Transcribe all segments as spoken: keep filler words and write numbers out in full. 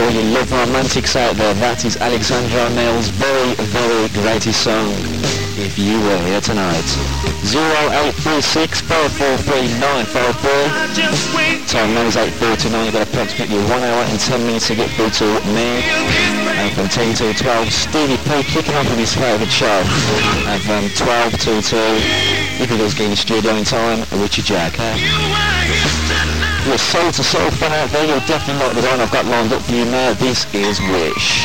all you love romantics out there, that is Alexandra O'Neill's very, very greatest song, If You Were Here Tonight. zero eight three six, four four three, nine five three. Time now is eight forty-nine. You've got approximately one hour and ten minutes to get through to me. And from ten till twelve, Stevie P kicking off with his favourite show. And from twelve till two, if he does get in the studio in time, Richard Jack. Huh? You're soul to soul fan out there, you're definitely not the one I've got lined up for you now. This is Wish.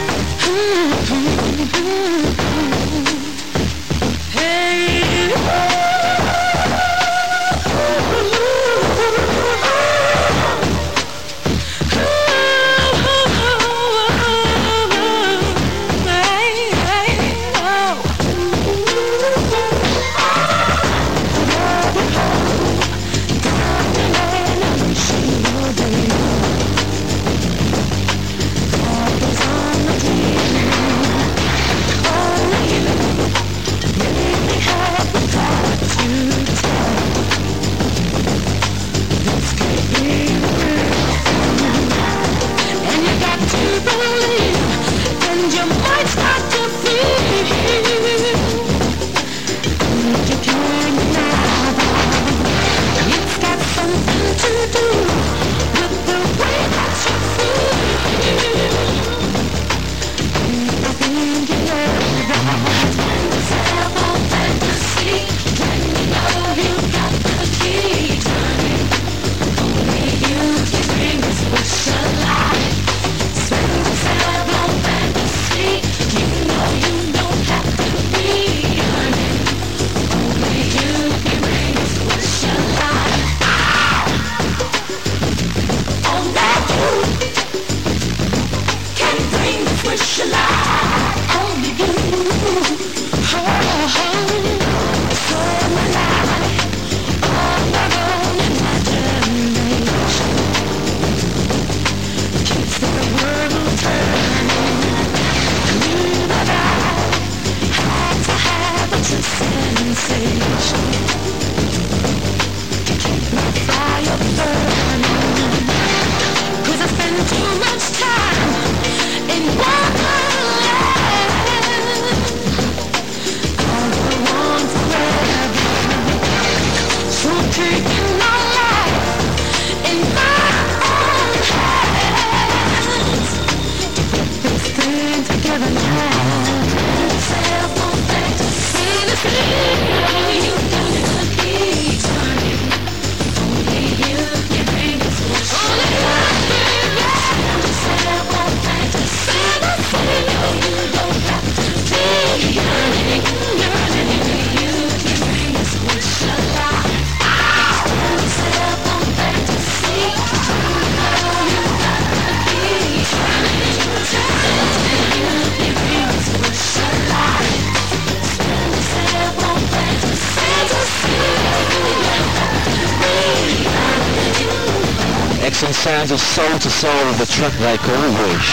Sounds of soul to soul of the track they call Wish.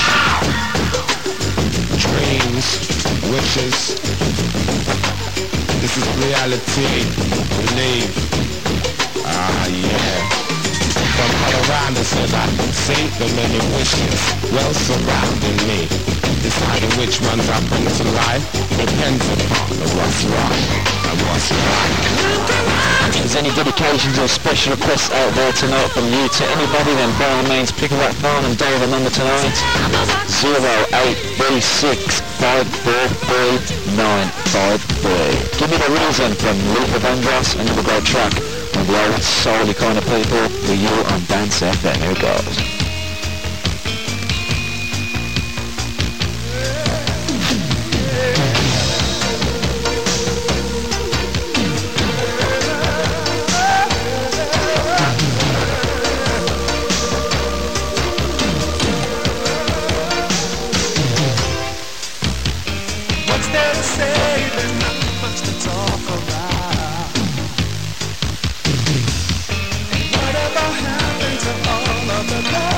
Dreams, wishes, this is reality, believe, ah yeah. From all around us as I see the many wishes well surrounding me. Deciding which ones I bring to life depends upon the what's right and what's right. If there's any dedications or special requests out there tonight from you to anybody, then by all means pick up that phone and dial the number tonight. zero eight three six, five four three, nine five three. Give me the reason from Luther Vandross, another great track of the old soul-y kind of people for you on Dance F M. Here it goes. What about happened to all of the love?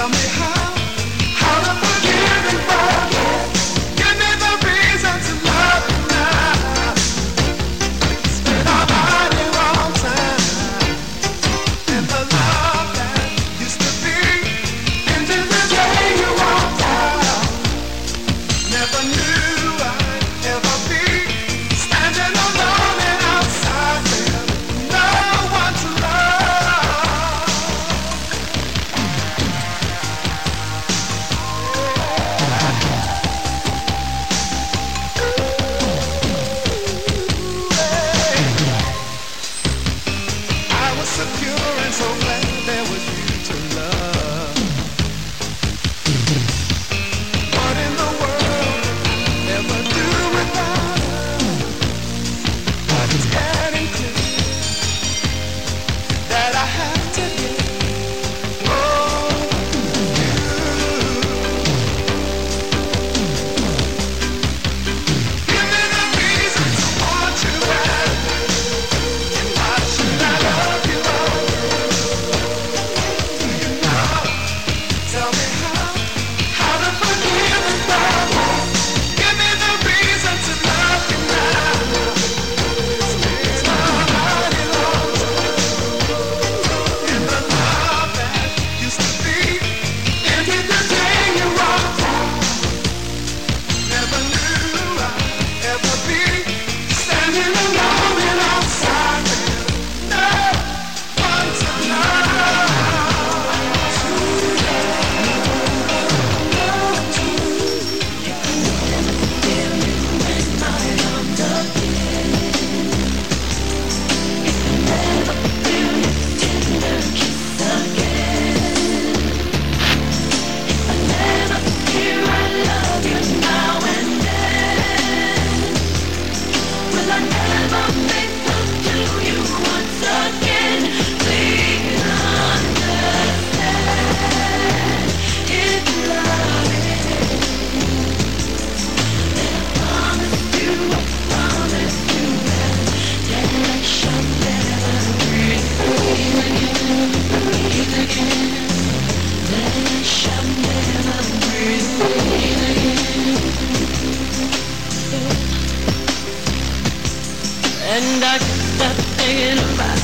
And I can't stop thinking about,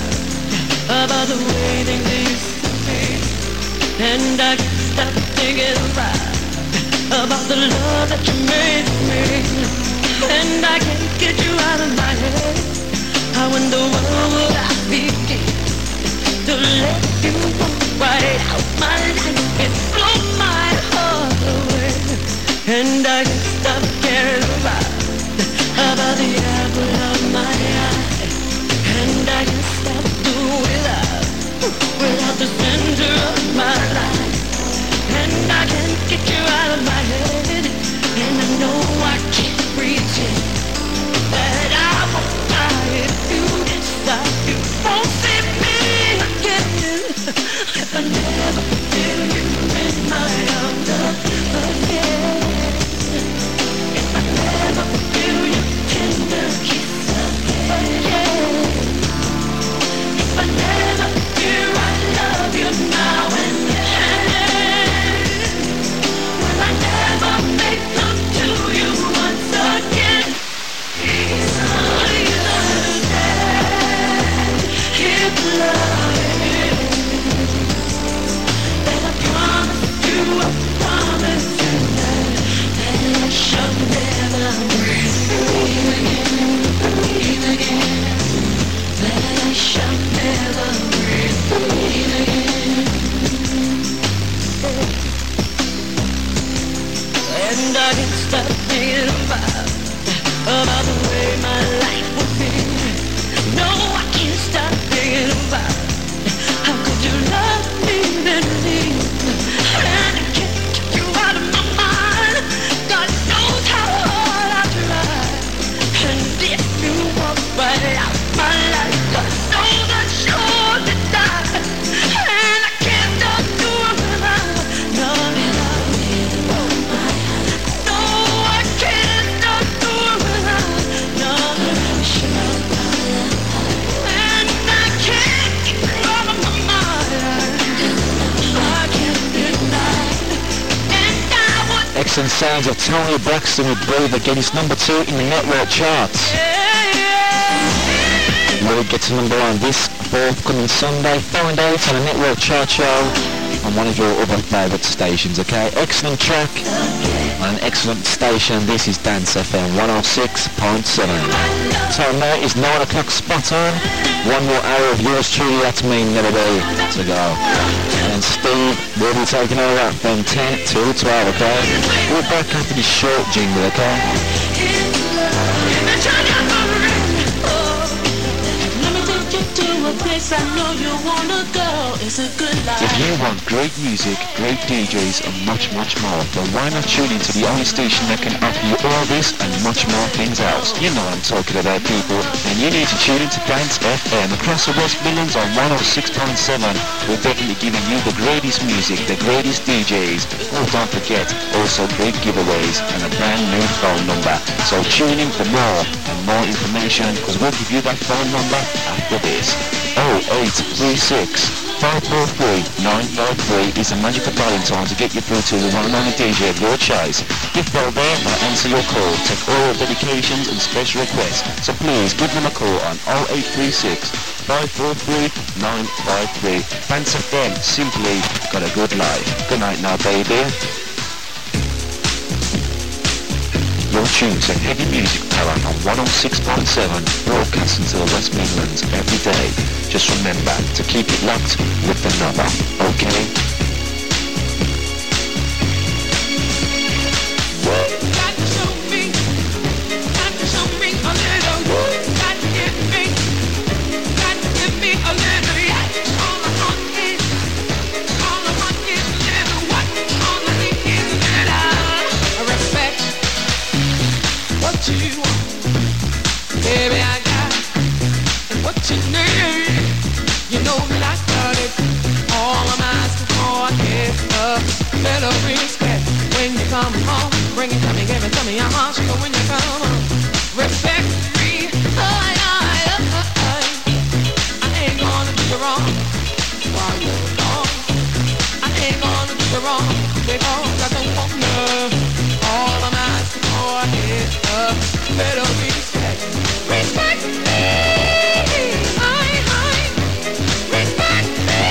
about the way things used to be. And I can't stop thinking about, about the love that you made me. And I can't get you out of my head. How in the world would I begin to let you walk right out my life and blow my heart away? And I can't stop caring about, about the apple of my eye. And I can't stop doing without, without the center of my life. And I can't get you out of my head. And I know I can't pretend that I won't die if you decide you won't see me again. If I never feel excellent sounds of Tony Braxton with Breathe Again. It's number two in the network charts. Will it get to number one this forthcoming Sunday? Find out on a network chart show on one of your other favourite stations, okay? Excellent track on an excellent station. This is Dance F M one oh six point seven. Time now is nine o'clock spot on. One more hour of yours truly, that's me, Never Be, to go. And Steve will be taking over from ten till twelve, okay? We're back after this short jingle, okay? A place I know you wanna go. It's a good life. If you want great music, great D Js and much, much more, then why not tune into the only station that can offer you all this and much more things else? You know what I'm talking about, people. And you need to tune into Dance F M across the West Midlands on one oh six point seven. We're definitely giving you the greatest music, the greatest D Js. Oh, don't forget, also great giveaways and a brand new phone number. So tune in for more and more information, because we'll give you that phone number after this. oh eight three six, five four three, nine five three is a magical dialing tone to get you through to the one and only D J of your choice. If they're there, I'll answer your call, take all your dedications and special requests. So please give them a call on oh eight three six, five four three, nine five three. Dance F M, simply got a good life. Good night now, baby. Your tunes and heavy music power on one oh six point seven, broadcasting to the West Midlands every day. Just remember to keep it locked with the number, okay? Got to show me, got to show me a little. Got to give me, got to give me a little. Yeah. All I want is, all I want is a little. What? All I need is a little respect. What you want, baby, I got it. What you need, you know that I got it. All I'm asking for is a little respect. When you come home, bring it to me, give it to me. I'm asking for when you come home. Respect me, I, I, I, I ain't gonna do you wrong while you're gone. I ain't gonna do you wrong because I don't want love. All I'm asking for is a little respect. Respect me, I, I, respect me.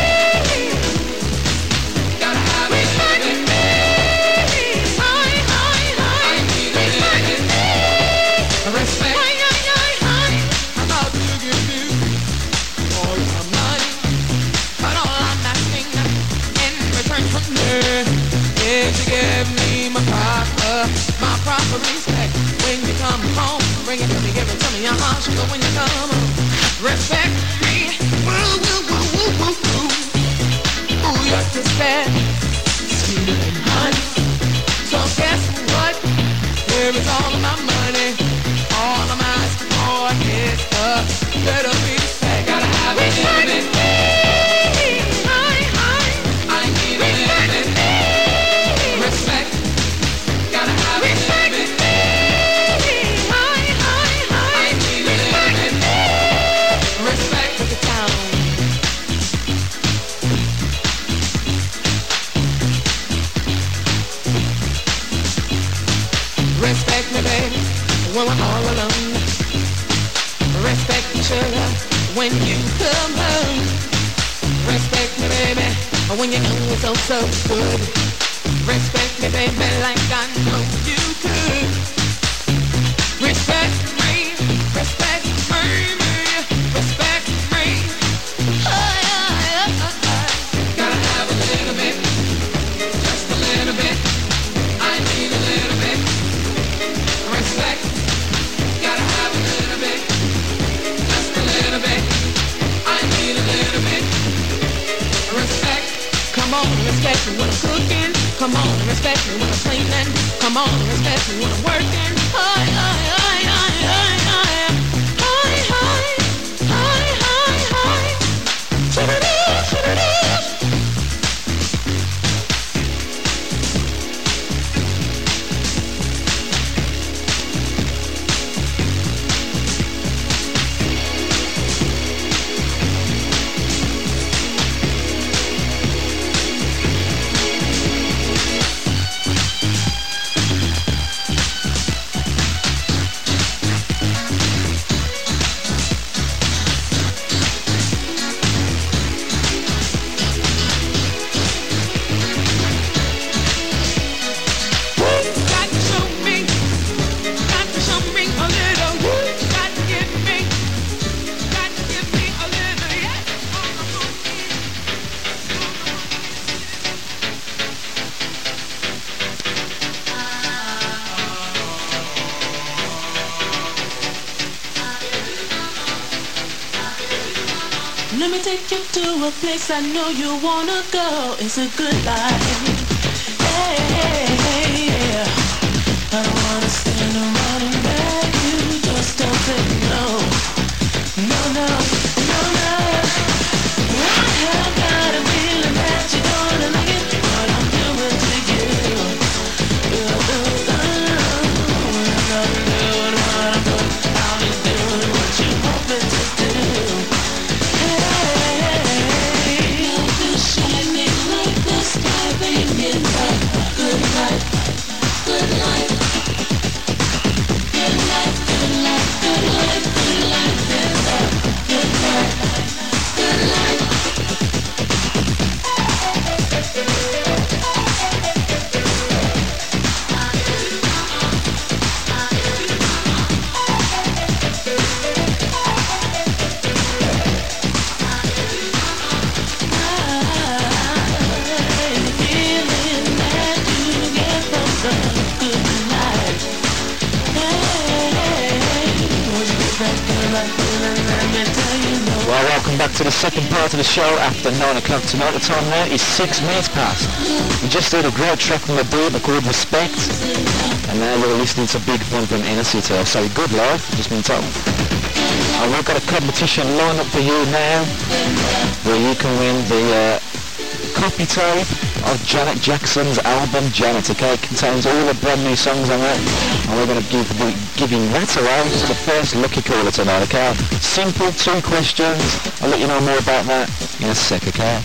Gotta have respect me, I, I, I, respect me. Respect, I, I, I, I'm about to give you all your money, but all I'm asking in return from you is to give me my proper, my proper respect. When you come home, bring it to me, give it to me. I'm asking when you come home. Respect me. Woo, woo, woo, woo, woo, woo. Ooh, you're just bad, sweet and honey. So guess what? Here is all of my money. All I'm asking for is a little respect. Gotta have a little bit. I, I, I need a little bit. Respect. Gotta have a little bit. I, I, I need a little bit. Respect for the town. Respect me, baby, when we're all alone. Respect each other when you come home. Respect me, baby, when you know it's so, so good. Respect me, baby, like I know you could. Respect me, respect me, respect me. Oh, yeah, yeah, yeah. Gotta have a little bit, just a little bit. I need a little bit. Respect, gotta have a little bit, just a little bit. I need a little bit. Respect, come on and respect me when I'm cooking. Come on and respect me when I'm cleaning. Come on and respect me when I'm working. Hi, hi, hi, hi, hi, hi. Hi, hi, hi, hi, hi. Choo-doo-doo, choo-doo-doo. you to a place I know you wanna go. It's a good life. Hey, hey, hey, yeah. I don't wanna stand around and beg you. Just don't say no. No, no, no, no. I have got a feeling that you're gonna like it. What I'm doing to you. Ooh, ooh, ooh. I'm not doing what I'm doing. I'll be doing what you want me to do. Hey, you're shining like the sky, baby. Good life, good life, good life, good life, good life, good life, good life, good life, good life. Well, welcome back to the second part of the show after nine o'clock tonight. The time now is six minutes past. We just heard a great track from the dude called Respect, and now we're listening to Big Fun from Inner City. I'll say good life, I've just been told. And we've got a competition lined up for you now, where you can win the uh, copy tape of Janet Jackson's album Janet, okay? It contains all the brand new songs on it, and we're going to give the, giving that away to the first lucky caller tonight, okay? Simple, two questions. I'll let you know more about that in a sec, okay?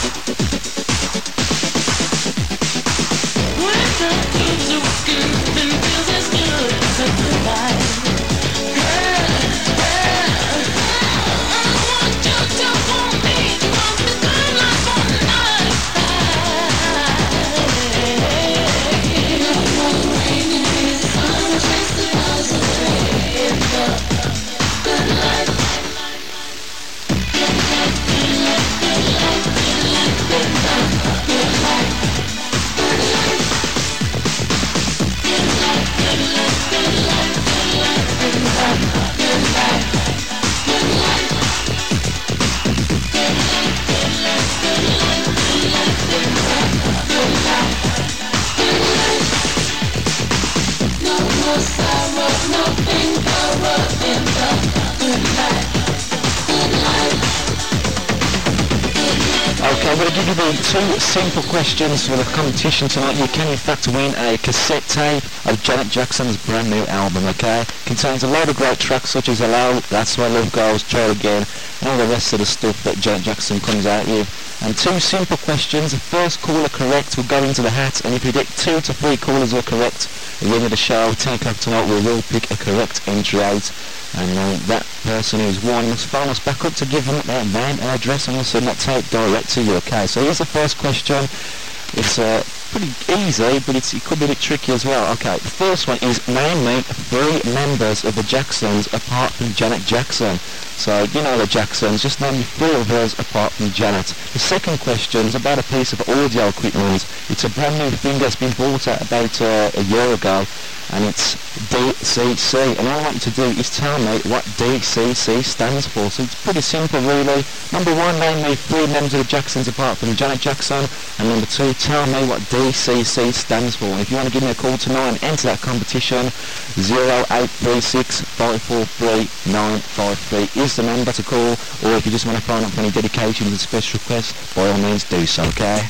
Okay, I'm going to give you the two simple questions for the competition tonight. You can in fact win a cassette tape of Janet Jackson's brand new album, okay? Contains a load of great tracks such as Hello, That's Where Love Goes, Try Again, and all the rest of the stuff that Janet Jackson comes out with. And two simple questions. The first caller correct will go into the hat, and if you get two to three callers are correct, at the end of the show, ten o'clock tonight, we will pick a correct entry out. And uh, that person who's won must phone us back up to give them their name and address, and we'll send that tape direct to you, okay? So here's the first question. It's uh, pretty easy, but it's, it could be a bit tricky as well. Okay, the first one is name me three members of the Jacksons apart from Janet Jackson. So, you know the Jacksons, just name me three of those apart from Janet. The second question is about a piece of audio equipment. It's a brand new thing that's been bought out about uh, a year ago, and it's D C C. And all I want you to do is tell me what D C C stands for. So it's pretty simple, really. Number one, name me three members of the Jacksons apart from Janet Jackson. And number two, tell me what D C C stands for. And if you want to give me a call tonight and enter that competition, zero eight three six, five four three, nine five three is the number to call. Or if you just want to phone up for any dedications and special requests, by all means do so, okay?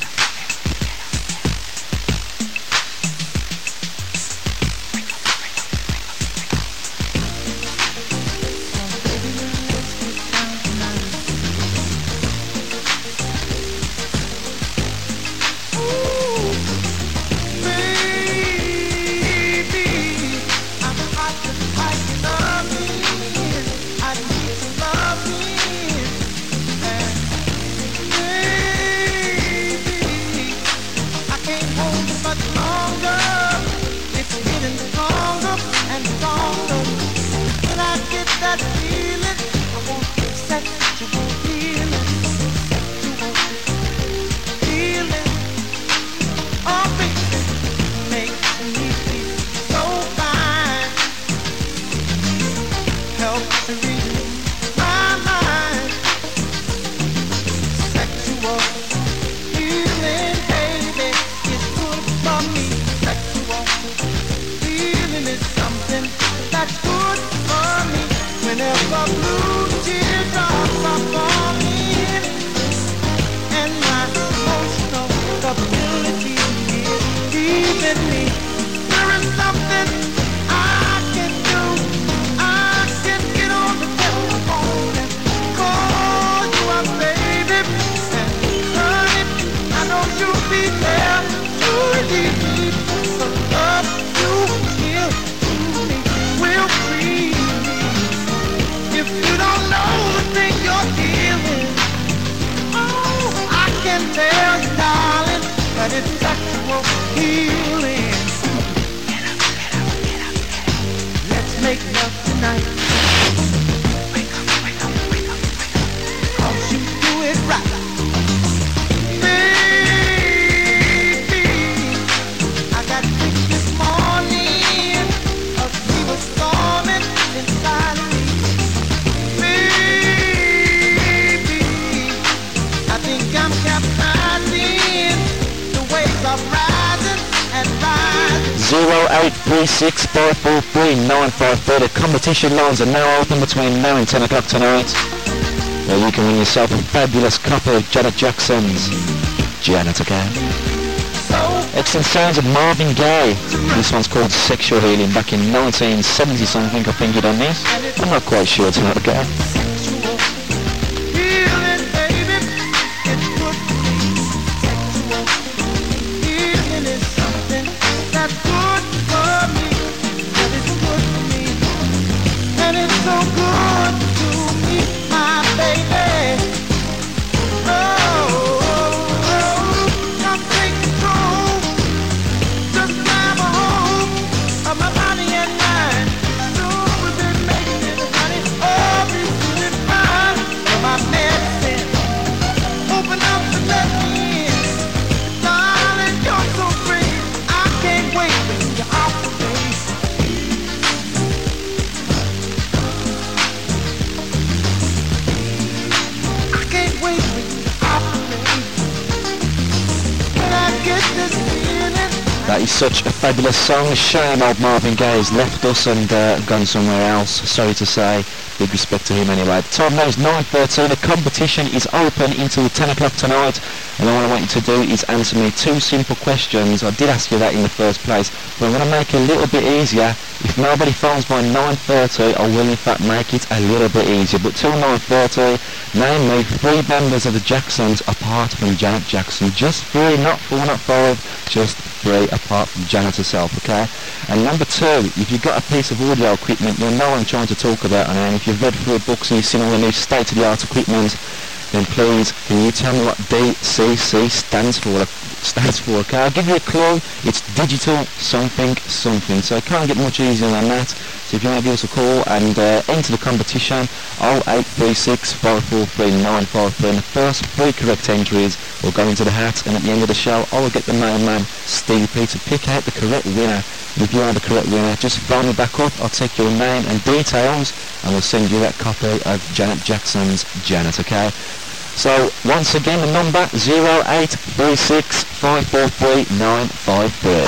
Baby, tell you, darling, that it's sexual healing. Get up, get up, get up, get up. Let's make love tonight. Wake up, wake up, wake up, wake up. 'Cause you do it right. Baby, I got sick this morning. A fever storming inside of me. Baby, I think I'm capsizing. The waves are rising and rising. zero eight three six five four three nine five three. The competition lines are now open between now and ten o'clock tonight, where you can win yourself a fabulous copy of Janet Jackson's Janet Again. Excellent sounds of Marvin Gaye. This one's called Sexual Healing, back in nineteen seventy something, I think he done this. I'm not quite sure tonight, okay? Healing, baby, it's good for me. Sexual healing is something that's good for me. That is good for me. And it's so good to me, my baby. Oh, come take control. Just grab a hold of my body and mind. So we've been making it, honey. Oh, we feeling fine. You're my medicine. Open up and let me in. Darling, you're so free. I can't wait when you're off the face. I can't wait when you're off the face. When I get this feeling. That is such a fabulous song. Shame old Marvin Gaye has left us and uh, gone somewhere else. Sorry to say. Big respect to him anyway. The time now is nine thirteen. The competition is open until ten o'clock tonight. And all I want you to do is answer me two simple questions. I did ask you that in the first place, but I'm going to make it a little bit easier. If nobody phones by nine thirty, I will in fact make it a little bit easier. But till nine thirty, name me three members of the Jacksons apart from Janet Jackson. Just three, not four, not five, just three apart from Janet herself, okay? And number two, if you've got a piece of audio equipment, you'll know what I'm trying to talk about, and if you've read through books and you've seen all the new state-of-the-art equipment, then please, can you tell me what D C C stands for? Stands for, okay? I'll give you a clue. It's digital something something. So it can't get much easier than that. So if you want to give us a call and uh, enter the competition, oh eight three six five four three nine five three, and the first three correct entries will go into the hat, and at the end of the show, I will get the mailman, Stevie P, to pick out the correct winner. If you are the correct winner, just phone me back up. I'll take your name and details, and we'll send you that copy of Janet Jackson's Janet, okay? So, once again, the number zero eight three six five four three nine five three.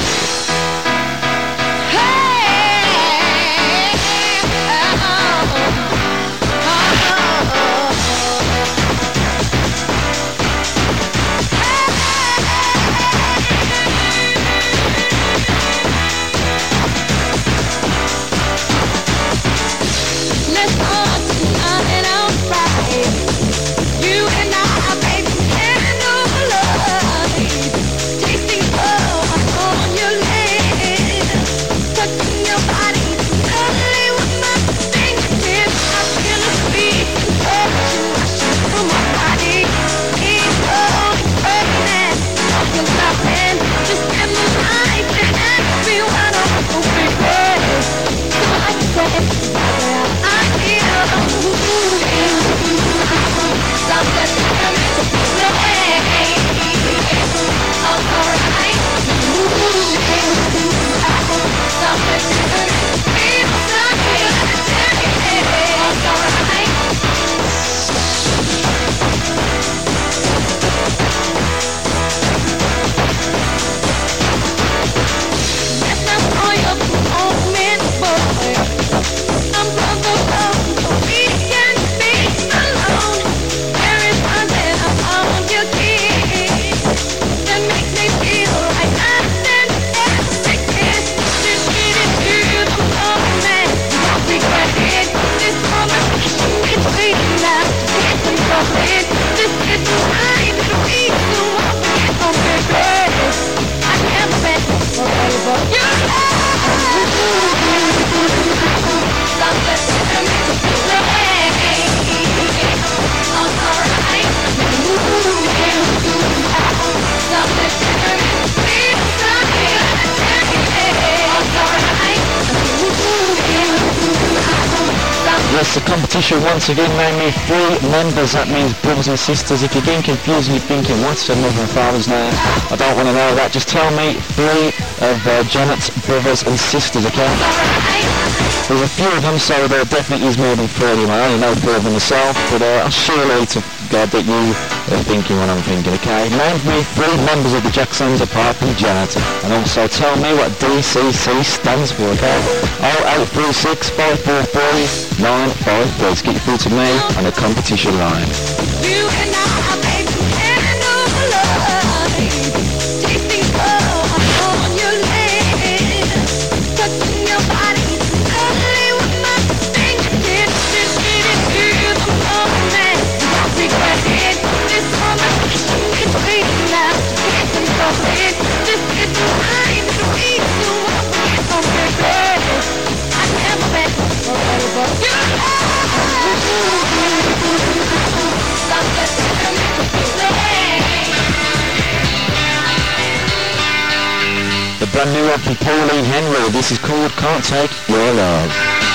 You It's a competition once again. Name me three members. That means brothers and sisters. If you're getting confused and you're thinking, what's a mother and father's name? I don't want to know that. Just tell me three of uh, Janet's brothers and sisters, okay? There's a few of them, so there definitely is more than three anyway. I only know four of them myself, but uh, I'll surely to God that you are thinking what I'm thinking, okay? Name me three members of the Jacksons apart from Janet, and also tell me what D C C stands for, okay? oh eight three six, five four three, nine five three. Let's get you through to me on the competition line. You and I, baby, and over love, tasting love on your lips, touching your body, cuddly with my fingertips, just get it to the moment. Don't regret it. This conversation between us, can't control it. Just get the time to read to what we don't regret. I never meant for you. The brand new one from Pauline Henry. This is called Can't Take Your Love.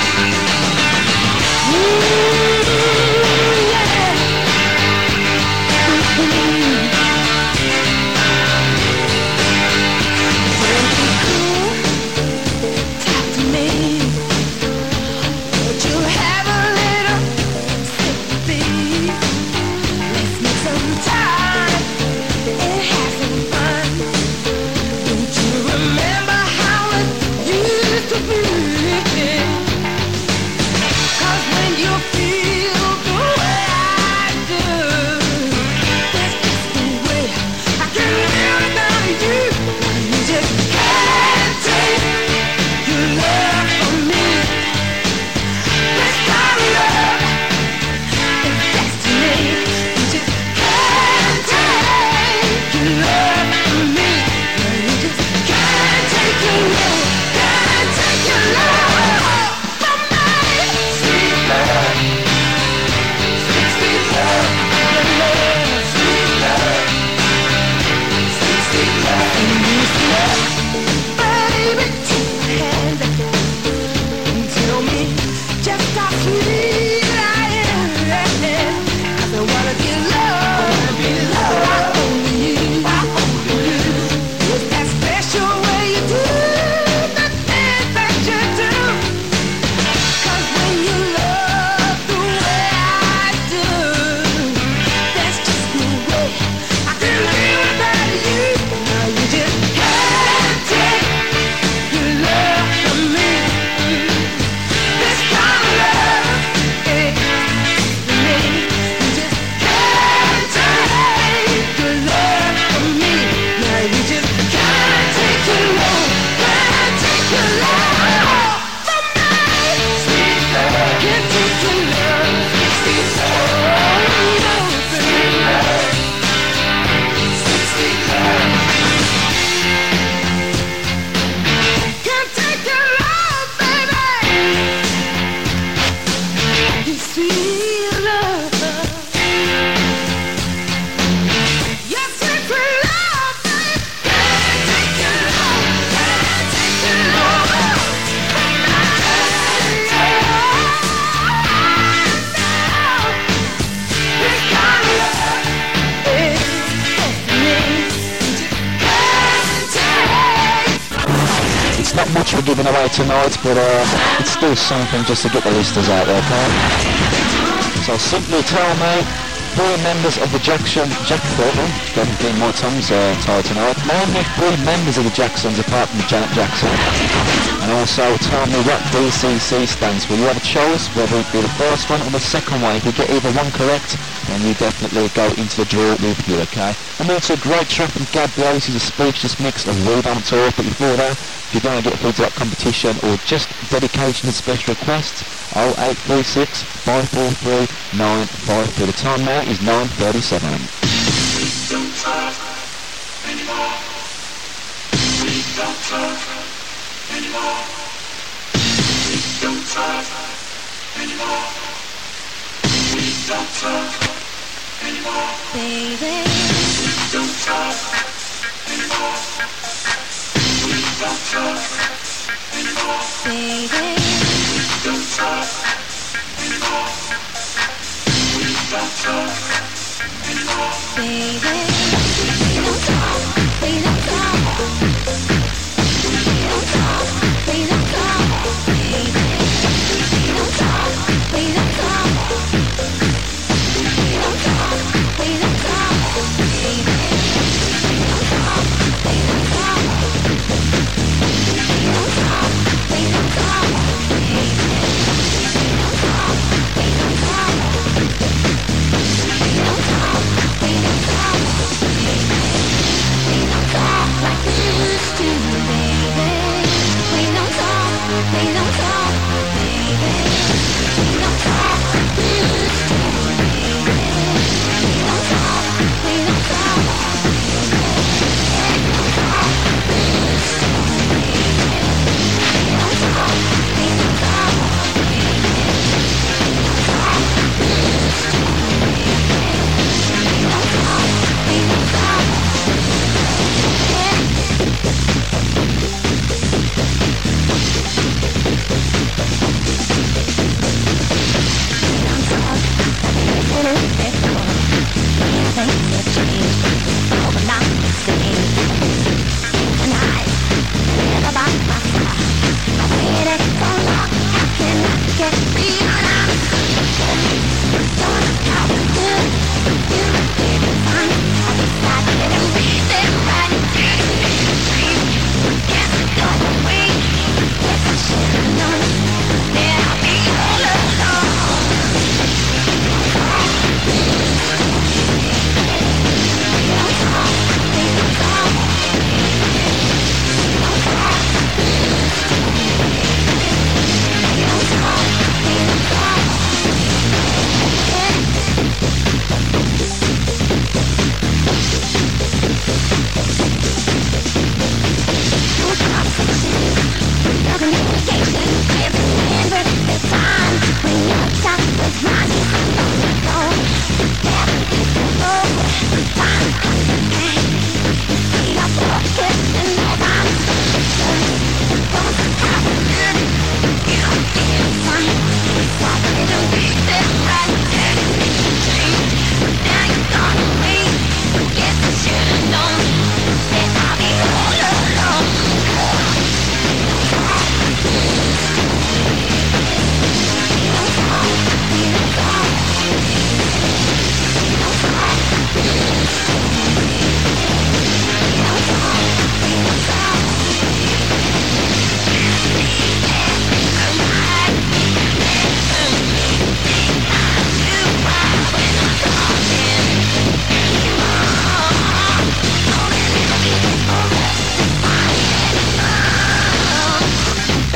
We're giving away tonight, but uh, it's still something just to get the listeners out there, okay? So simply tell me three members of the Jackson Jackson. Got to get more tongues uh, tied tonight. Name me three members of the Jacksons apart from Janet Jackson, and also tell me what D C C stands for. You have a choice whether it be the first one or the second one. If you get either one correct, then you definitely go into the draw with you, okay? And also a great track from Gabriel. This is a speechless mix of Rebound Tour, but before that, if you're going to get through to that competition or just dedication and special requests, oh eight three six, five four three, nine five three. The time now is nine thirty-seven. We don't talk anymore. We don't talk anymore. We don't talk anymore. We don't talk anymore. Baby, we don't talk anymore. We don't talk anymore. baby, We don't talk anymore.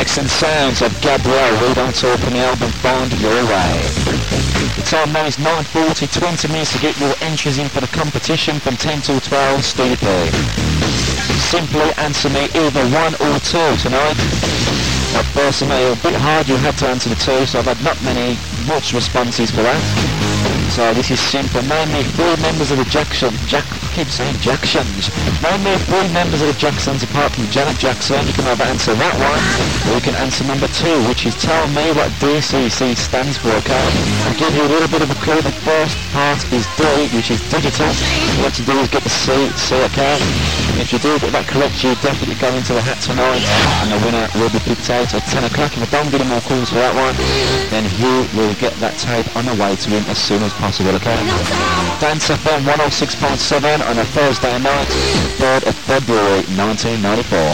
lyrics and sounds of Gabrielle Reed on tour from the album Find Your Way. The time now is nine forty, twenty minutes to get your entries in for the competition from ten till twelve, Stevie P. Simply answer me either one or two tonight. At first, it may be a bit hard, you have to answer the two, so I've had not many, much responses for that. So this is simple. Name me three members of the Jackson, Jack, I keep saying Jacksons. Name me three members of the Jacksons apart from Janet Jackson. You can either answer that one, or you can answer number two, which is tell me what D C C stands for, okay? I'll give you a little bit of a clue. The first part is D, which is digital. What you do is get the C, C, okay? If you do get that correct, you definitely go into the hat tonight, and the winner will be picked out at ten o'clock. If I don't get any more calls for that one, then you will get that tape on the way to him as soon as possible, okay? Dance F M one oh six point seven on a Thursday night, third of February nineteen ninety-four.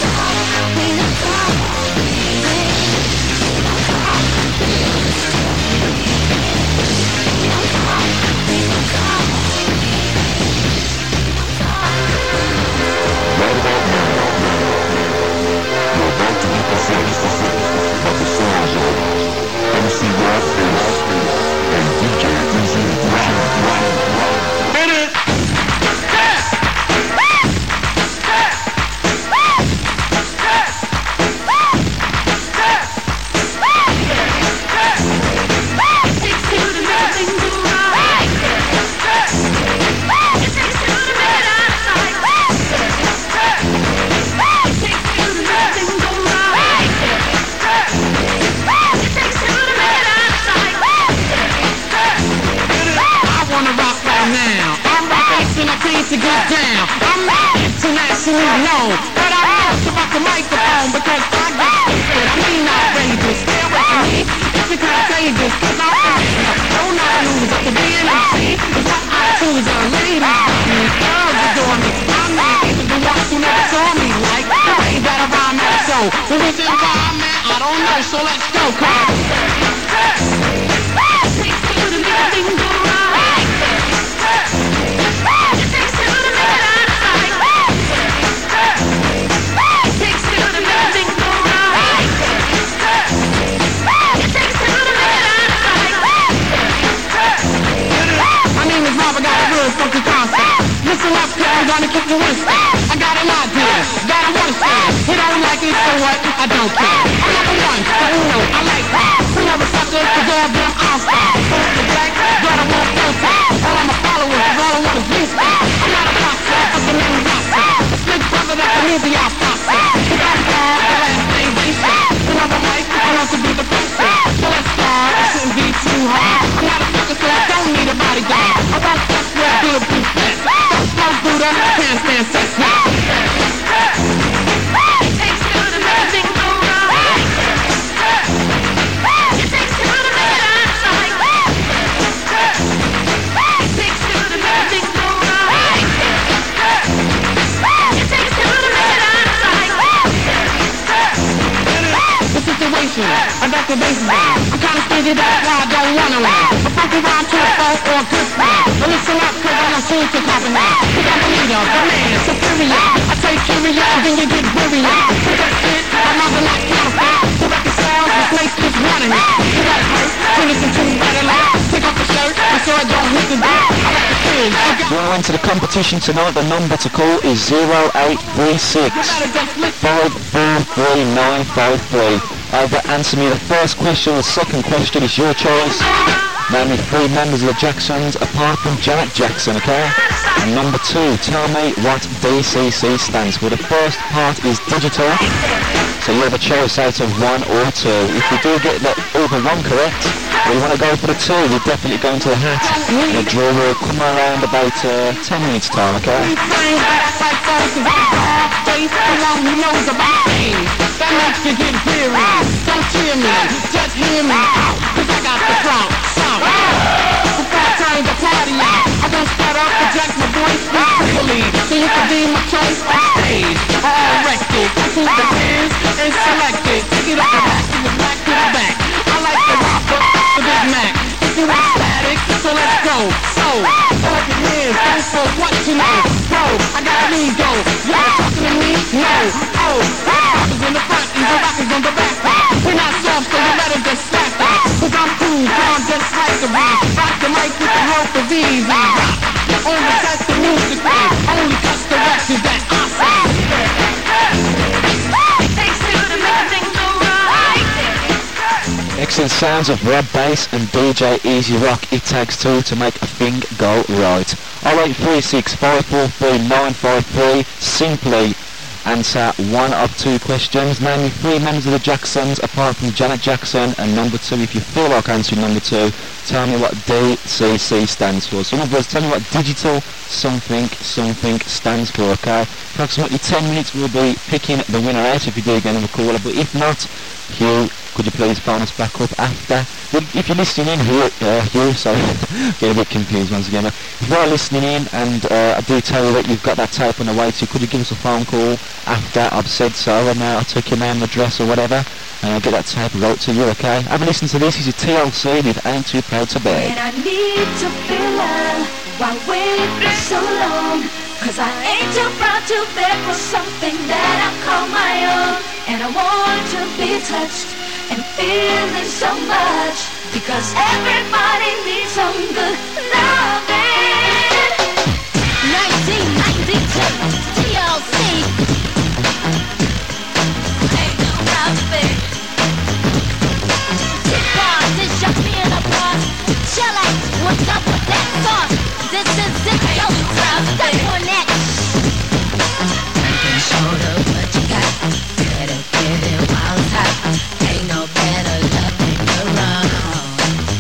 To get down, I'm not internationally known, but I must about the microphone because I got stupid. I mean outrageous. Stay away from me if you're contagious, cause I'm a don't not lose at the B N C. It's what I choose on ladies. Girls adore me. I'm not even the ones who never saw me like the way that I rhyme at a show. The reason why, man, I don't know, so let's go, cause funky concept. Listen up, cause I'm gonna keep you one step. I got an idea that I wanna share. You don't like it, so what? I don't care. I'm number one, so you know I like that. Some other suckers, cause all of them I'll stop. The black, but I won't filter. All of my followers, cause all I want is this. I'm not a boxer, I'm the name Rasta. A slick brother that can leave the off boxer. If I'm wrong, the last name Bishop. Another mic, I want to be the preacher. So let's start, it shouldn't be too hard. I'm not a sucker, so I don't need a bodyguard. I won't fuck with bulletproof vest. Don't smoke Buddha, can't stand sex. It takes two to make things go wrong. It takes two to make it outside. It takes two to make things go wrong. It takes two to make it outside. The situation, I got the bases on. I'm kinda stingy, that's why I don't wanna win. A funky rhyme to a folk or a good friend. But listen up, cause I don't seem to comprehend. Cause I'm the leader, the man, superior. I take curious, then you get wearier. So that's it, I'm not the not counterfeit. To reconcile, replace this one in it. You gotta hurt, to listen to me better loud. Take off the shirt, make sure I don't hit the door. I like the thing. If you want to enter the competition tonight, the number to call is zero eight three six, five four three nine five three. Either answer me the first question, the second question is your choice. Name me three members of the Jacksons apart from Janet Jackson, okay? And number two, tell me what D C C stands for. The first part is digital, so you have a choice out of one or two. If you do get that either one correct, or you want to go for the two, you're definitely going to the hat. And the draw will come around about uh, ten minutes time, okay? That makes you get weary. Don't cheer me, just hear me out. Cause I got the crowd, shout. Before I turn the party out, I won't start off to jack my voice freely. So you can be my choice on stage. All erected, to the hands and selected. Take it up the back to the back to the back. I like the rapper, the Big Mac. If you want static, so let's go. So, hold your hands, don't for what you know. Bro, I got an ego. Y'all talking to me? No. Oh, rockers in the front, and the rockers on the back. easy rock. Only touch the music, only touch the records that I say. Excellent sounds of Rob Bass and D J Easy Rock. It takes two to make a thing go right. oh eight three six, five four three, nine five three. Simply answer one of two questions. Name me three members of the Jacksons apart from Janet Jackson. And number two, if you feel like answering number two, tell me what D C C stands for. So in other words, tell me what digital something something stands for, okay? Approximately ten minutes we'll be picking the winner out if you do get another caller, but if not, Hugh, could you please phone us back up after? If you're listening in, Hugh, uh, Hugh sorry, get a bit confused once again. If you are listening in and uh, I do tell you that you've got that tape on the way to you, could you give us a phone call after I've said so and uh, I took your name, address or whatever, and I'll get that tape wrote to you, okay? Have a listen to this. This is T L C with Ain't Too Proud to Beg. When I need to feel love, why wait for so long? Cause I ain't too proud to beg for something that I call my own. And I want to be touched and feeling so much, because everybody needs some good loving. nineteen ninety-two, T L C. Ain't too proud to beg. T-Bars, it's your piano boss. Shellac, what's up with that sauce? This is it, yo, step on that. Nothing short of what you got. Better get it while it's hot. Ain't no better love than your own.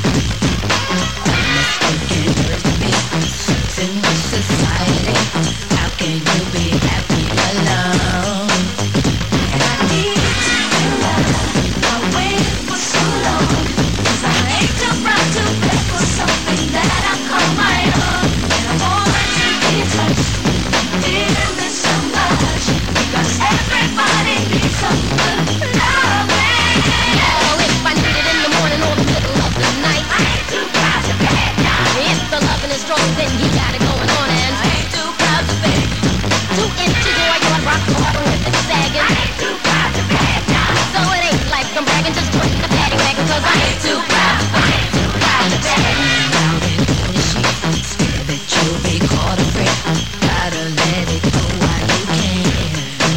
Unspoken words to be in this society. How can you be happy alone? And I need to feel love. I waited for so long. Cause I ain't too proud to beg for something that I call my own. And I want to be touched, feeling so much, because everybody needs some good loving. Oh, if I need it in the morning or the middle of the night, I ain't too proud to beg. If the loving is strong, then he got it going on, and I ain't too proud to beg. Two inches or you want rock hard with it sagging, I ain't too proud to beg. So it ain't like I'm bragging, just put the paddy wagon, cause I ain't too proud, I ain't too proud to beg. Out in the sheets, scared that you'll be caught a break. Gotta let it go while you can.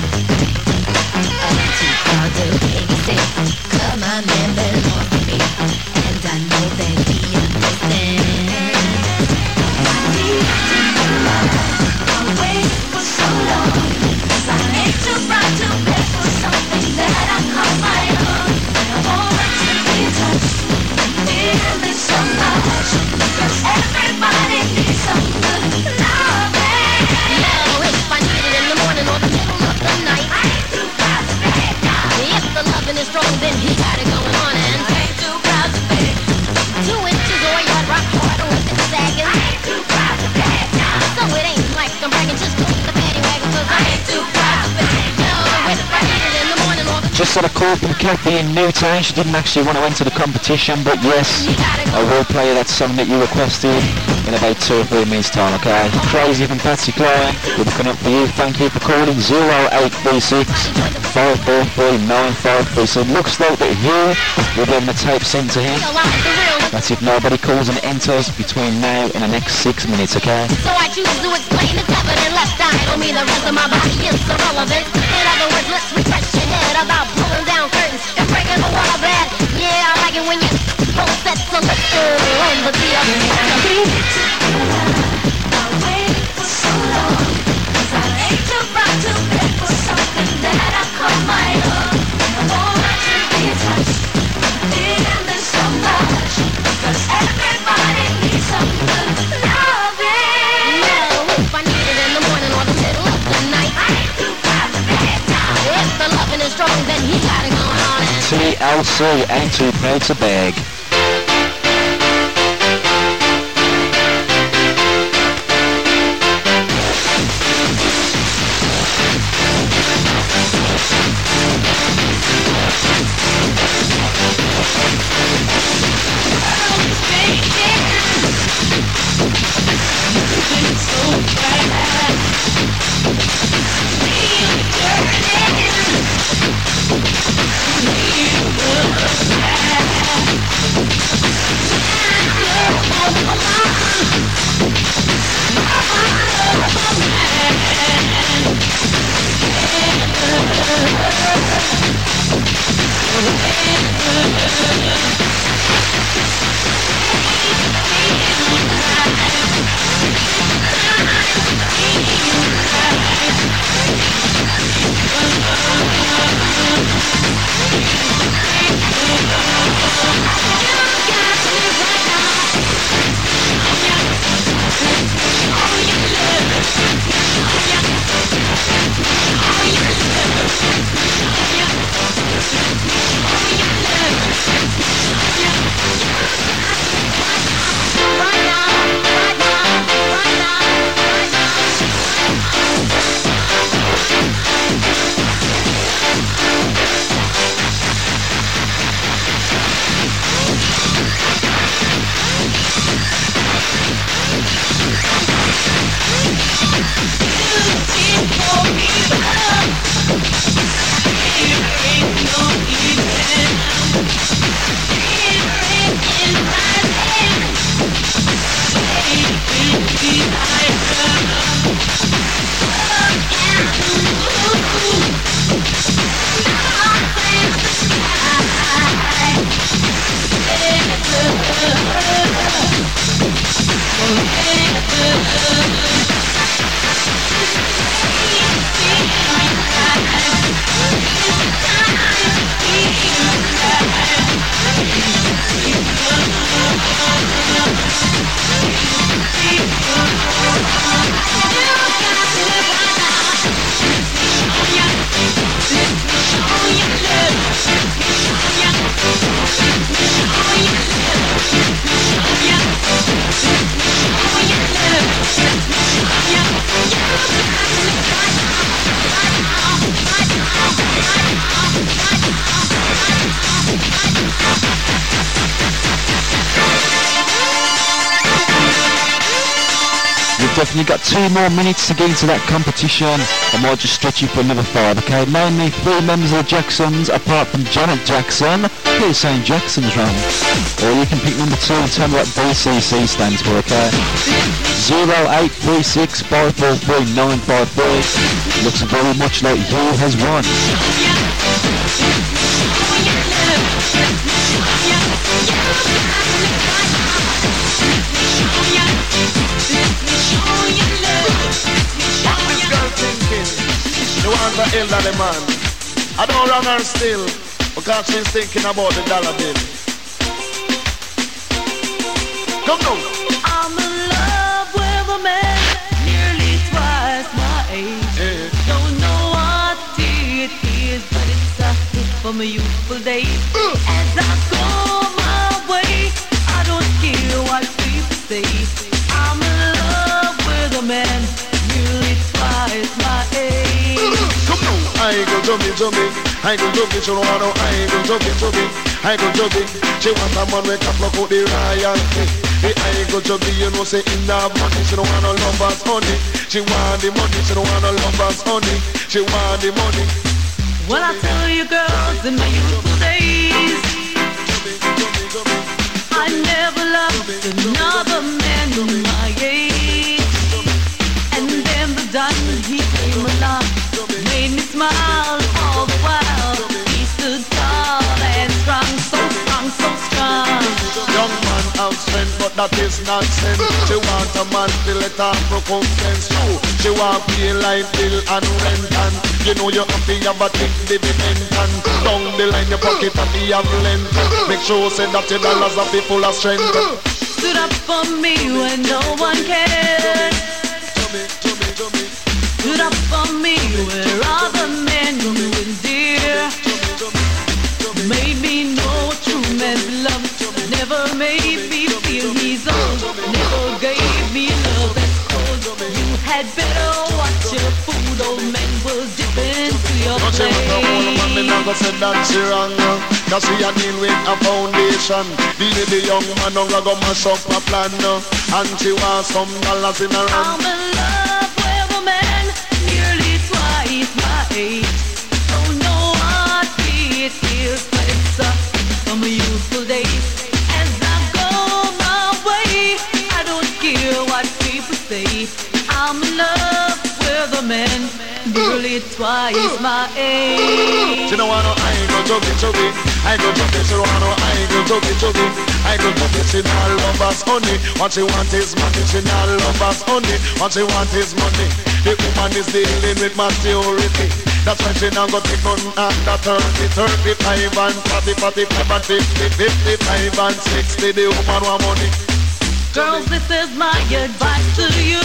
I'm too proud to babysit, cause my man belongs to me, and I know that he understands. I need to feel love, I wait for so long, cause I ain't too proud to beg for something that I call my own. And I want to be touched, feeling so much, because everybody needs some good loving. Yo, if I need it in the morning or the middle of the night, I ain't too proud to beg. If the loving is strong, then he got it going on, and I ain't too proud to beg. Two inches or you rock hard with it sagging, I ain't too proud to beg. So it ain't like I'm bragging, just put the paddy wagon, cause I ain't too proud to beg. Yo, if I need it in the morning or the Just had a call from Kathy in Newtown. She didn't actually want to enter the competition, but yes, I will play that song that you requested in about two or three minutes time, okay? Crazy from Patsy Cline. We're looking up for you. Thank you for calling zero eight three six, five four three, nine five three. So it looks like that Hugh will be having the tape sent to him. That's if nobody calls and enters between now and the next six minutes, okay? So I choose to explain it's evident left eye on me, the rest of my body is irrelevant. In other words, let's refresh your head about pulling down curtains and breaking the wall bed. Yeah, I like it when you both sets of liquor on the deal. I waited for so long, cause I ain't too proud to beg for something that I call my own. And I want to be touched, feeling so much, because everybody needs some good loving. No, if I need it in the morning or the middle of the night, I ain't too proud to beg. If the loving is strong, then he got it going on, and T L C, Ain't Too Proud to Beg. Definitely got two more minutes to get into that competition. I might just stretch you for another five, okay? Mainly three members of the Jacksons, apart from Janet Jackson. You're saying Jackson's wrong. Or you can pick number two and tell me what B C C stands for, okay? zero eight three six five four three nine five three. Looks very much like you has won. The one for elderly man. I don't run her still because she's thinking about the dollar bill. Come on. I'm in love with a man nearly twice my age. Yeah. Don't know what it is, but it's a hit from my youthful days. Uh. As I go my way, I don't care what people say. I'm in love with a man nearly twice my age. Come on. I go jump it, jump it. I go jump it, you know I know. I go jump it, jump it. I go jump it. She wants a man with a flock out the royalty. Hey, I go jump it, you know say in the money. She don't want no lovers honey. She want the money, she don't want no lovers honey. She want the money. Well, I tell you girls, in my youthful days, I never loved another man my age. And then the diamond he came along, made me smile all the while. He stood tall and strong, so strong, so strong. Young man have strength, but that is nonsense. She want a man to let her recompense you. She want pay light bill and rent, and you know you have to have a thick dividend. And down the line your pocket have to have length. Make sure say that your dollars are full of strength. Stood up for me when no one cared. Stood up for me where other men were dear. Made me know true man's love. Never made me feel he's old. Never gave me love that's cold. You had better watch your food. Old man was dipping to your Don't you with a old man, me not go say that she wrong. Cause we are deal with a foundation. Deal with the young man, don't go mash up a plan. And she wants some dollars in her hand. I'm in love with a man nearly twice my age. Don't know what it is, but it's a from youthful days. As I go my way, I don't care what people say. I'm in love with a man nearly twice my age. She don't want no I go chubby chubby. I go chubby she wanna, I go chubby chubby. I go chubby she not love us honey. What she want is money, she not love us honey. What she want is money. The woman is dealing with maturity. That's why she not go take none under thirty, thirty-five and forty, forty-five and fifty, fifty-five and sixty. The woman want money. Girls, this is my advice to you.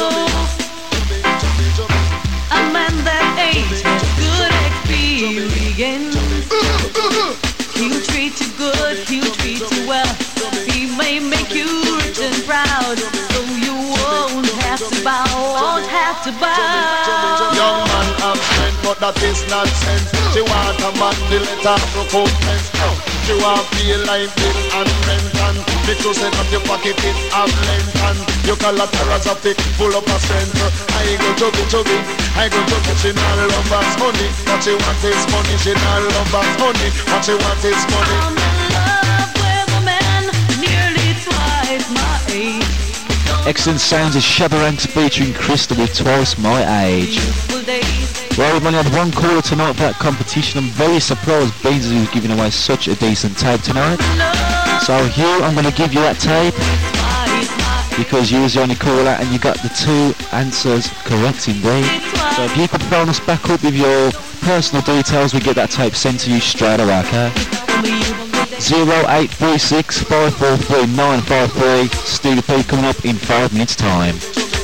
A man that age has good experience. He'll treat you good, he'll treat you well. He may make you rich and proud, so you won't have to bow, won't have to bow. Young man have strength, but that is not sense. She want a man, the letter recompense. She want feel like bill and rent, and the two set up your pocket it have length, and your collaterals of it full up of strength. I go chubby chubby, I go chubby. She not love us honey, what she want is money. She not love us honey, what she want is money. I'm in love with a man nearly twice my age. Excellent sounds of Shabaranta featuring Crystal with Twice My Age. Well, we've only had one caller tonight for that competition. I'm very surprised Beans was giving away such a decent tape tonight. So Hugh, I'm going to give you that tape because you was the only caller and you got the two answers correct indeed. So if you could phone us back up with your personal details, we get that tape sent to you straight away, okay? zero eight three six, five four three, nine five three. Stevie P coming up in five minutes time.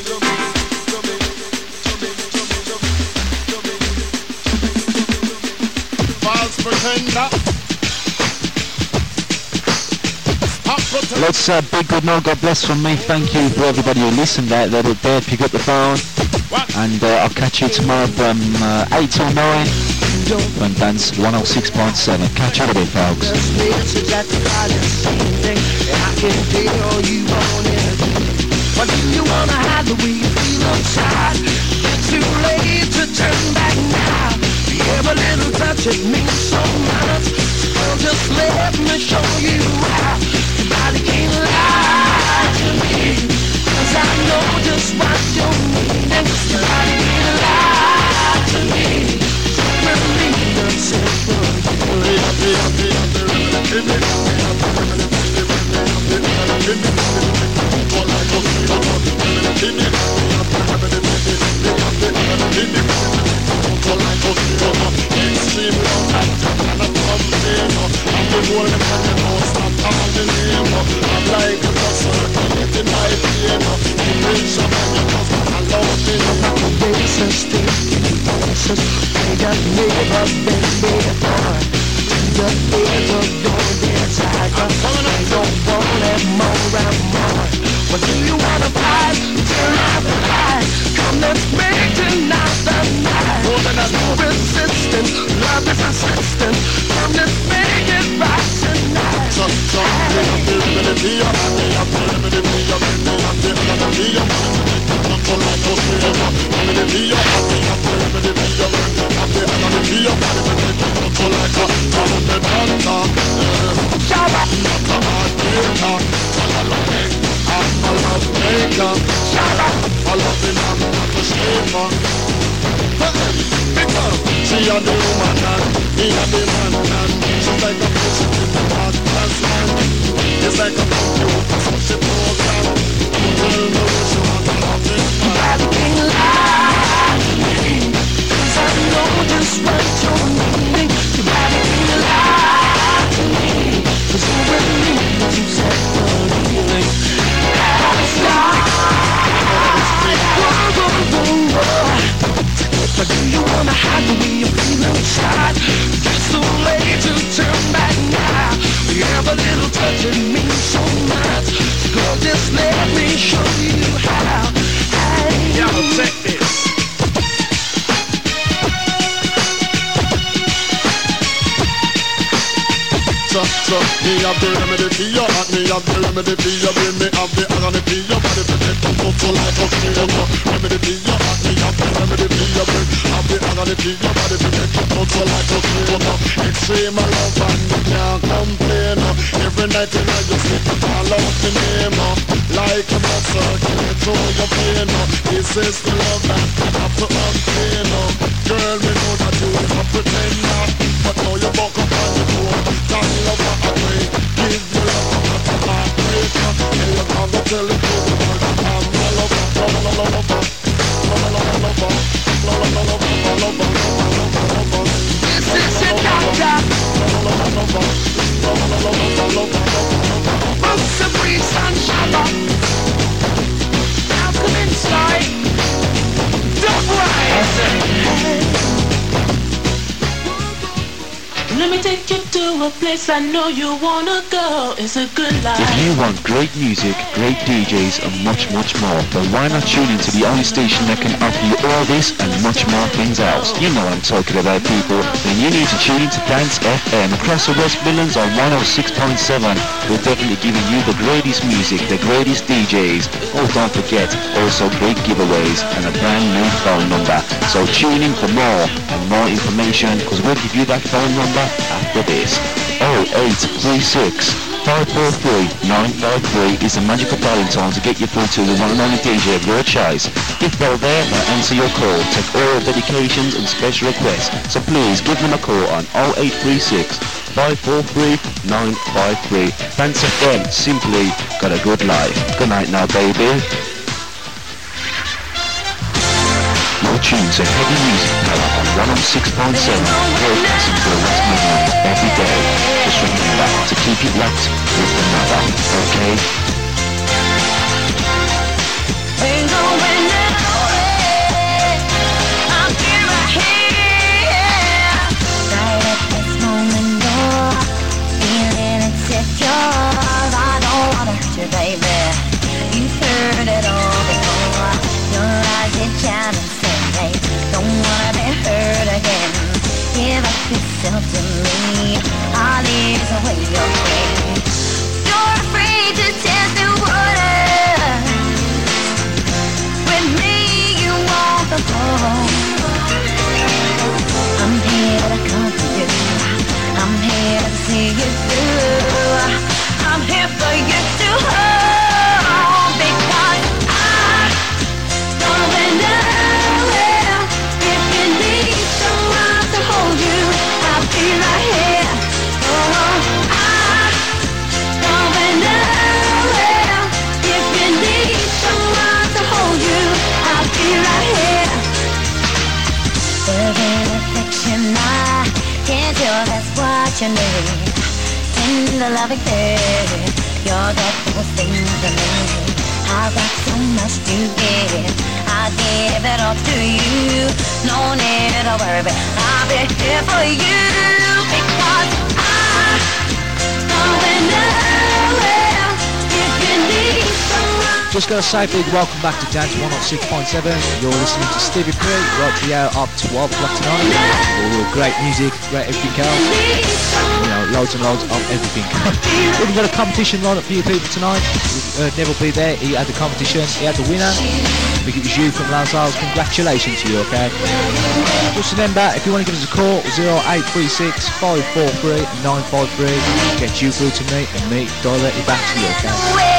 Let's say uh, big good night, God bless from me. Thank you for everybody who listened out there. There, pick up the phone, and uh, I'll catch you tomorrow from uh, eight till nine on Dance one oh six point seven. Catch you in a bit, folks. What do you wanna hide the way you feel inside? It's too late to turn back now. Every little touch, it means so much. Well, just let me show you how. Your body can't lie to me, 'cause I know just what you're needing. Your body can't lie to me. Don't really the simple. What do you wanna fight? Turn out the light. Come, let's make tonight the night. More than no resistance, love is insistent. Come, let's make it right tonight. So, so, she a the woman and he a the man and she's like a person in the heart and man. It's like a computer, so she program. Girl, no, she want to love it. You gotta be lying to me, 'cause I know just what you're needing. You gotta be lying to me, 'cause you really need what you said for leaving. But do you wanna hide the way you feel inside? It's too late to turn back now. Every little touch, it means so much. Girl, just let me show you how. Hey, y'all check this. So, so, me have the remedy for your heart, me have the remedy for your brain, me have the agony for your body, protect them from full life of me. Remedy for your heart, me have the remedy for your brain, have the agony for your body, protect them from full life of me. Extreme love and you can't complain. Every night you know you sleep, you call out the name. Like a blood circulate through your vein. This is the love that you have to obtain. Girl, we know that you is a pretender, but now you buck Let me take you to a place I know you wanna go. It's a good life. If you want great music, great D Js and much much more, then why not tune into the only station that can offer you all this and much more things else? You know what I'm talking about, people. Then you need to tune into Dance F M across the West Midlands on one oh six point seven. We're definitely giving you the greatest music, the greatest D Js. Oh, don't forget, also great giveaways and a brand new phone number. So tune in for more and more information, because we'll give you that phone number after this. oh eight three six, five four three, nine five three is the magical dialing tone to get you through to the one and only D J of your choice. If they're there, they'll answer your call, take all dedications and special requests. So please give them a call on oh eight three six, five four three, nine five three. Dance F M, simply got a good life. Good night now, baby. Your tunes are heavy music power on one oh six point seven, broadcasting to the West Midlands every day. Just remember to keep it locked with the mother, okay? Ain't going nowhere. I'm here right here. Right at this moment, you're feeling insecure. I don't wanna hurt you, baby. You've heard it all before. Your eyes get shine and say, hey, don't wanna be hurt again. Give up yourself to me. I'll ease away your pain. You're afraid to test the water. With me, you won't go. I'm here to comfort you. I'm here to see you through. I'm here for you to hold, because I don't nowhere. If you need someone to hold you, I'll be right here. Oh, I don't nowhere. If you need someone to hold you, I'll be right here. There's an affection I can't tell, that's what you need. Tender loving care, you're the first thing to me. I've got so much to give, I'll give it all to you. No need to worry, but I'll be here for you, because I don't nowhere. If you need someone. Just gotta say big welcome back to Dance one oh six point seven. You're listening to Stevie P right to the hour up twelve o'clock tonight. All your great music, great everything else. You know, loads and loads of everything. We've got a competition lined up for you people tonight. Uh, Neville be there, he had the competition, he had the winner. I think it was you from Lazar's. Congratulations to you, okay? Just remember, if you want to give us a call, oh eight three six, five four three, nine five three, get you through to me and me directly back to you, okay?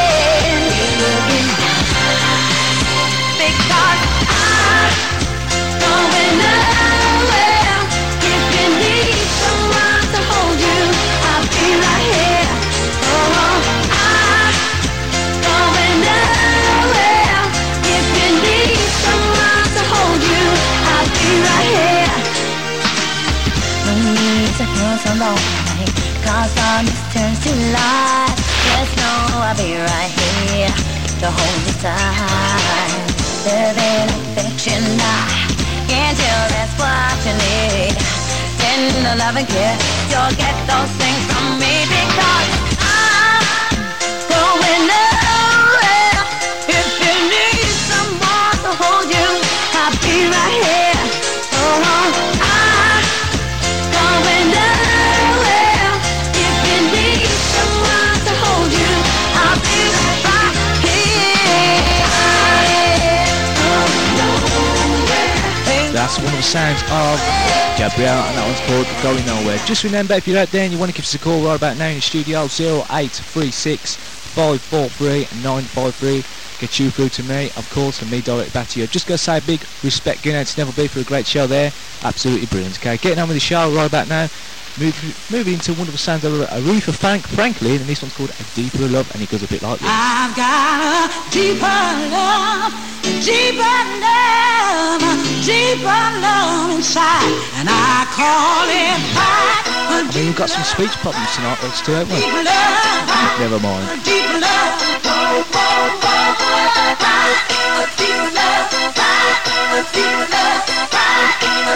Because I'm going nowhere. If you need someone to hold you, I'll be right here. Oh, I'm going nowhere. If you need someone to hold you, I'll be right here. No need to feel so lonely, 'cause darkness turns to light. Just know I'll be right here to hold you tight. There's an affection I can't tell, that's what you need. Tender love and care, you'll get those things from me, because I'm going nowhere. If you need someone to hold you, I'll be right here. Oh, I'm going nowhere. If you need someone to hold you, I'll be right here. That's one of the sounds of Gabrielle, and that one's called Going Nowhere. Just remember, if you're out there and you want to give us a call right about now in the studio, oh eight three six, five four three, nine five three. Get you through to me, of course, and me direct back to you. Just going to say a big respect going out to Neville B for a great show there. Absolutely brilliant, okay? Getting on with the show right about now. Move, moving into wonderful sounds of Aretha Frank, Franklin, and this one's called A Deeper Love, and it goes a bit like this. I've got a deeper love, deeper love, deeper love inside, and I call it back. I mean, we've got some speech problems tonight, us too, haven't we? Deeper love, Never mind. deeper love, oh, oh, oh, oh, a deeper love, a deeper love, a